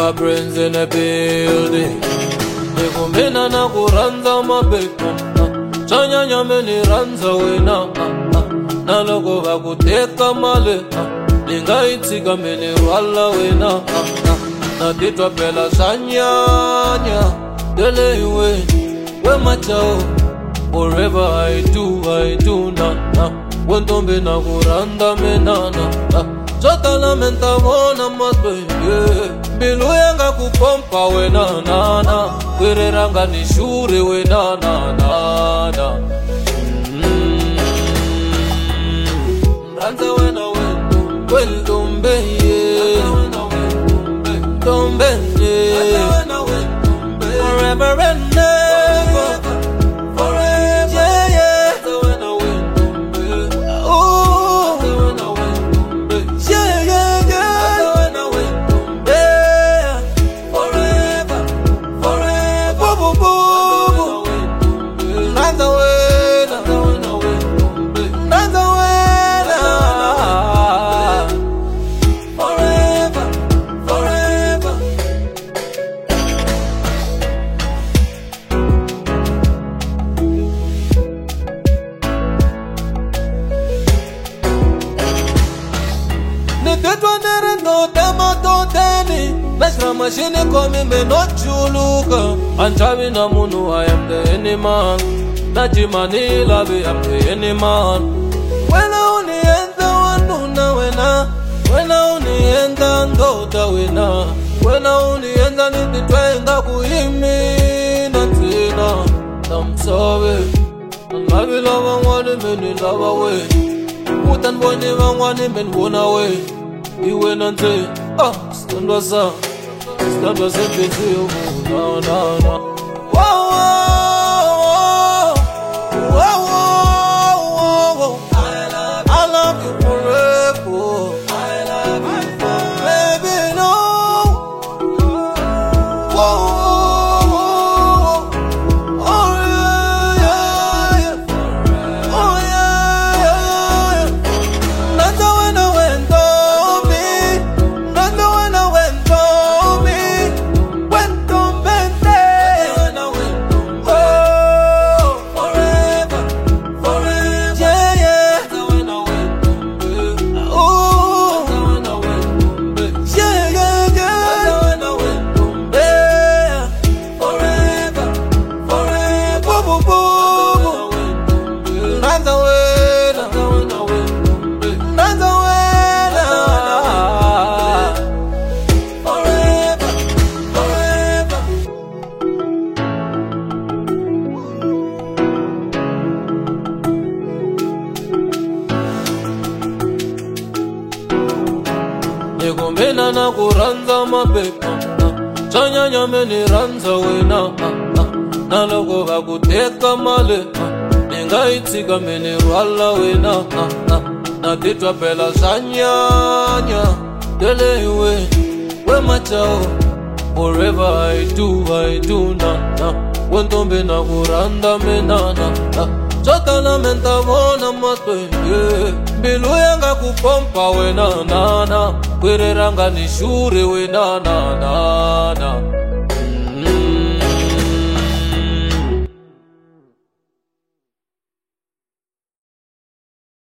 Brains in the building. Nikumena na kuranza mabeka Chanya nyame ni ranza wena Na loko vakuteka male Ningaitika mene wala wena Na titwa pela sanyanya Dele iwe we machao Whatever I do na Wentombe na kuranda menana Chota la menta wona matwe Bilu yanga kupompa we na na Kwereranga ni shure we na na Ranza we na wendo Well dombe ye Dombe ye Forever and never Forever yeah yeah No tema to teni Nashra machine komi me no chuluka Anchavi na munu I am the any man Najimani labi I am the any man Wena uni enda wanuna wena Wena uni enda ndota wena Wena uni enda nititwenda kuhimi Natina Namsawe Nabi lava wani meni lava we Utan wani wani meni wona we Iwe nante, stand was up, stand was up with you, no, no, no. Whoa, whoa, whoa, whoa, whoa. I love you forever. I love you forever. Baby, no. Whoa, oh yeah, yeah. Oh yeah, yeah. That's how I know when Nikumena na kuranza mabeka Chanya nyame ni ranza wena Na loko vakuteka male Ningaitika mene wala wena Na titwa pela sanyanya Dele iwe we machao Whatever I do na Wentombe na kuranda menana Chota la menta wona matwe Bilu yanga kupompa we na Kwereranga ni shure we na